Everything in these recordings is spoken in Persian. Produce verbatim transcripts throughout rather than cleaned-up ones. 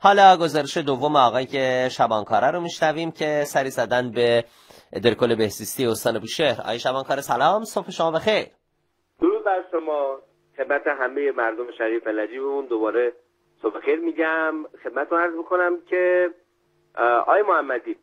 حالا گزارش دوم آقای شبانکاره رو میشنویم که سری زدن به درکل بهزیستی استان بوشهر. آقای شبانکاره سلام، صبح شما بخیر. درود بر شما، خدمت همه مردم شریف نجیبمون دوباره صبح بخیر میگم. خدمتتون عرض میکنم که آقای محمدی،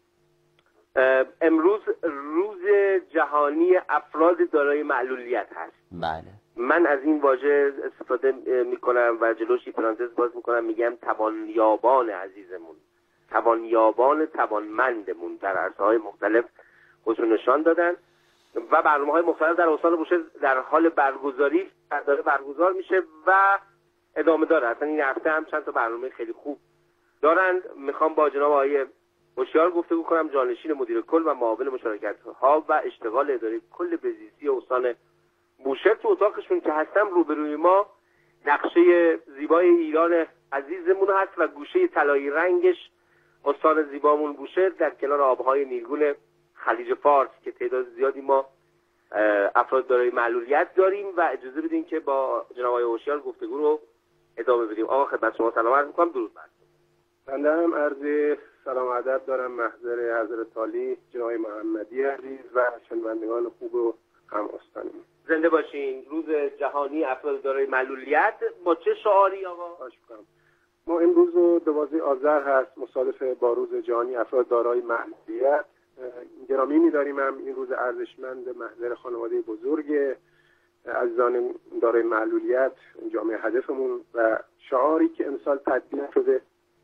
امروز روز جهانی افراد دارای معلولیت هست. بله. من از این واژه استفاده میکنم و جلوشی پرانتز باز میکنم، میگم توانیابان عزیزمون، توانیابان توانمندمون در عرصه‌های مختلف خودشون نشان دادن و برنامه‌های مختلف در استان بوشهر در حال برگزاری داره برگزار میشه و ادامه داره. اصلا این هفته هم چند تا برنامه خیلی خوب دارند. میخوام با جناب آقای هوشیار گفتگو کنم، جانشین مدیر کل و معاون مشارکت‌ها و اشتغال اداره کل بهزیستی استان بوشهر. تو اتاقشون که هستم روبروی ما نقشه زیبای ایران عزیزمون هست و گوشه طلایی رنگش استان زیبامون بوشهر در کنار آبهای نیلگون خلیج فارس که تعداد زیادی ما افراد دارای معلولیت داریم و اجازه بدین که با جناب آقای هوشیار گفتگو رو ادامه بدیم. آقا خدمت شما سلام عرض می‌کنم. درود بر شما. بنده هم عرض سلام و ادب دارم محضر حضرت عالی جناب محمدی عزیز و شنوندگان خوب و هم استانی. زنده باشین. روز جهانی افراد دارای معلولیت با چه شعاری آقا؟ خواهش می‌کنم. ما امروز دوازده آذر هست، مصادف با روز جهانی افراد دارای معلولیت. گرامی می‌داریم هم این روز ارزشمند محضر خانواده بزرگ عزیزان دارای معلولیت جامعه هدفمون و شعاری که امسال تدوین شده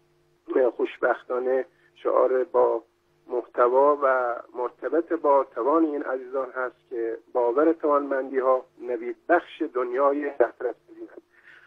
خوشبختانه شعار با محتوا و مرتبط با توان این عزیزان هست که باور توانمندی ها نوید بخش دنیای دسترس بزینند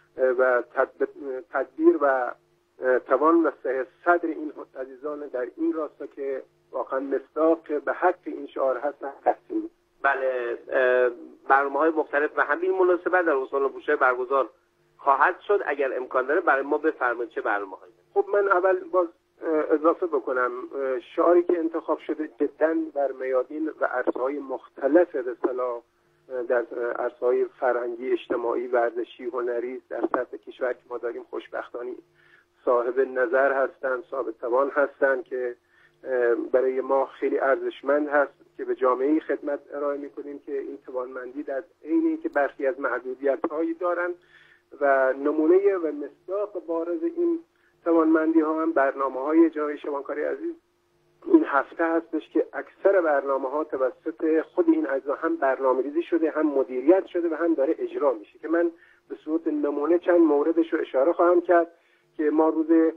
و تدبیر و توان و صحه صدر این عزیزان در این راستا که واقعا مصداق به حق این شعار هستن هستیم. بله، برنامه‌های مختلف و همین مناسبت در استان بوشهر برگزار خواهد شد. اگر امکان داره برای ما بفرمایید چه برنامه‌هایی؟ خب من اول باز اضافه بکنم، شعاری که انتخاب شده جداً بر میادین و عرصه‌های مختلف به اصطلاح در عرصه‌های فرهنگی، اجتماعی، ورزشی، هنری در سطح کشور که ما داریم خوشبختانه صاحب نظر هستند، صاحب توان هستند که برای ما خیلی ارزشمند هست که به جامعه خدمت ارائه می‌کنیم که این توانمندی در عینی که برخی از محدودیت‌هایی دارند و نمونه و مصداق بارز این توانمندی ها هم برنامه های جناب شبانکاره عزیز این هفته هستش که اکثر برنامه ها توسط خود این اعضا هم برنامه ریزی شده، هم مدیریت شده و هم داره اجرا میشه که من به صورت نمونه چند موردش رو اشاره خواهم کرد که ما روز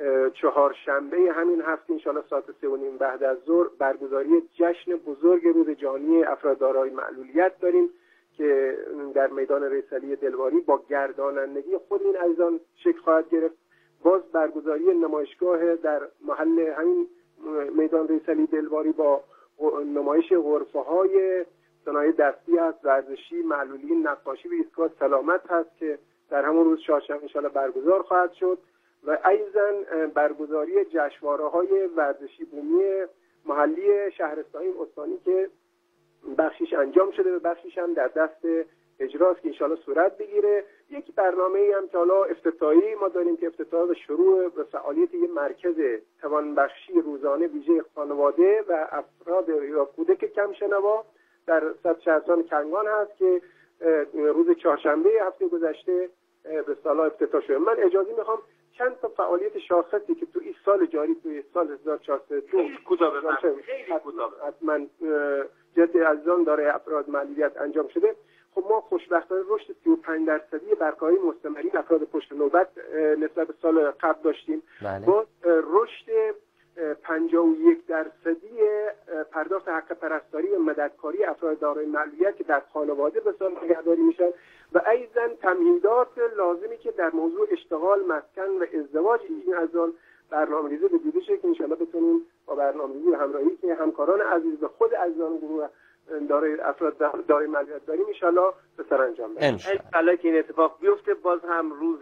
چهارشنبه همین هفته انشاءالله ساعت سه و نیم بعد از ظهر برگزاری جشن بزرگ روز جهانی افراد دارای معلولیت داریم که در میدان ریسلی دلواری با گردانندگی خود این عزیزان شکل خواهد گرفت. باز برگزاری نمایشگاه در محل همین میدان ریسلی دلواری با نمایش غرفه‌های صنایع دستی هست، ورزشی، معلولی، نقاشی و ایستگاه سلامت هست که در همون روز چهارشنبه انشاءالله برگزار خواهد شد و ایضاً برگزاری جشنواره‌های ورزشی بومی محلی شهرستانی استانی که بخشیش انجام شده و بخشیش هم در دست اجراست که انشاءالله صورت بگیره. یک برنامه‌ای هم که حالا افتتاحی ما داریم که افتتاح و شروع به فعالیت یک مرکز توانبخشی روزانه ویژه خانواده و افراد یا کودک کم شنوا در صد شهرستان کنگان هست که روز چهارشنبه هفته گذشته به اصطلاح افتتاح شده. من اجازه میخوام چند تا فعالیت شاخصی که تو این سال جاری توی سال هزار و چهارصد و دو خیلی کوتاه بفرمایید. خیلی کوتاه حتما جهت عزیزان دارای افراد معلولیت انجام شده. خب ما خوشبختانه رشد سی و پنج درصدی برگاهی مستمرین افراد پشت نوبت نسبت به سال قبل داشتیم. بله. با رشد پنجاه و یک درصدی پرداخت حق پرستاری و مددکاری افراد دارای معلولیت که در خانواده به سال نگهداری میشن و ایضاً تمهیدات لازمی که در موضوع اشتغال، مسکن و ازدواج این عزیزان برنامه‌ریزی به دیده شه که انشاءالله بتونیم با برنامه‌ریزی و همراهی که همکاران عزیز به خود عزیزان گروه دارای افراد دارای معلولیت داریم انشاءالله به سرانجام برسه. انشاءالله که این اتفاق بیفته. باز هم روز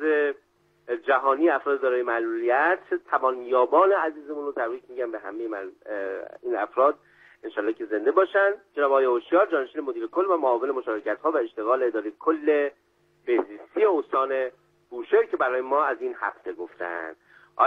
جهانی افراد دارای معلولیت، توانیابان عزیزمون رو تبریک میگم به همه مل... این افراد، انشاءالله که زنده باشن. جناب آقای هوشیار جانشین مدیر کل و معاون مشارکت‌ها و اشتغال اداره کل بهزیستی استان بوشهر که برای ما از این هفته گفتن.